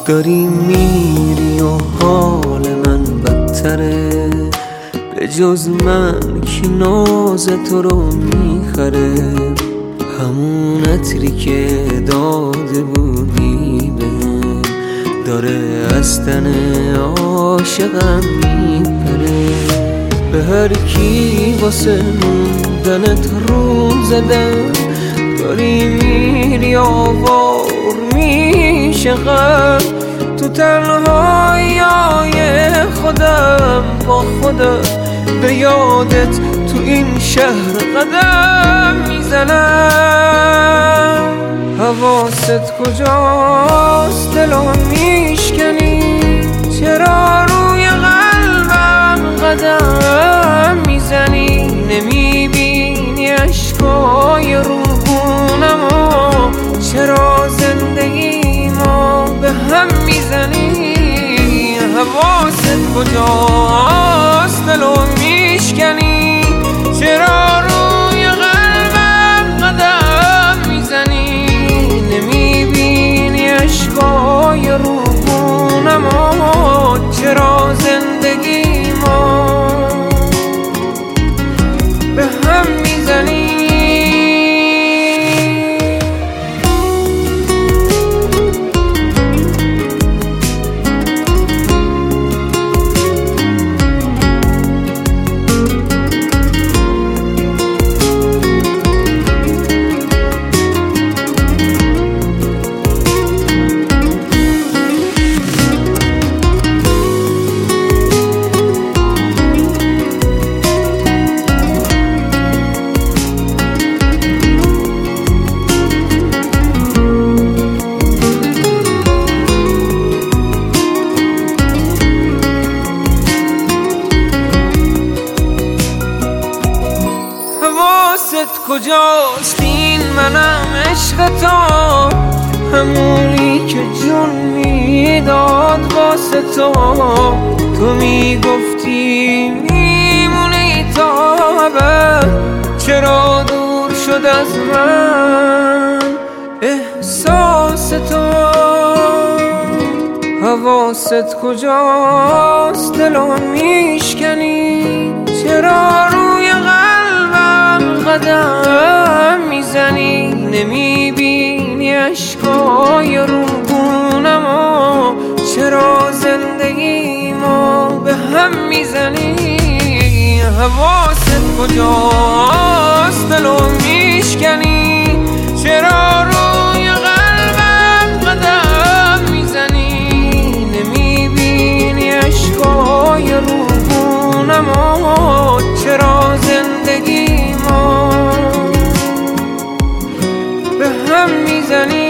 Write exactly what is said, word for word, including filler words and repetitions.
داری میری و حال من بدتره، به جز من کی ناز تو رو میخره. همون عطری که داده بودی بهم داره از تن عاشقم میپره. به هر کی واسه موندنت رو زدم، داری میری آوار میشه غم. تو تنهایی خودم با خودم به یادت تو این شهر قدم میزنم. حواست کجاست دلو میشکنی، چرا روی قلبم قدم میزنی؟ نمیبینی اشکای روحونمو، چرا زندگیمو به هم میزنی؟ حواست کجاست دلو میشکنی، چرا روی قلبم قدم میزنی؟ نمیبینی اشکای روحونمو، چرا زندگیمو به هم میزنی؟ حواست کجاست این منم عشق تو، همونی که جون میداد واسه تو. تو میگفتی میمونی تا ابد، چرا دور شد از من احساس تو؟ حواست کجاست دلو میشکنی، چرا روی قدم میزنی؟ نمیبینی اشکای روحونمو، چرا زندگیمو به هم میزنی؟ حواست کجاست دلو میشکنی، چرا روی قلبم قدم میزنی؟ نمیبینی اشکای روحونمو، چرا زندگی به هم میزنی؟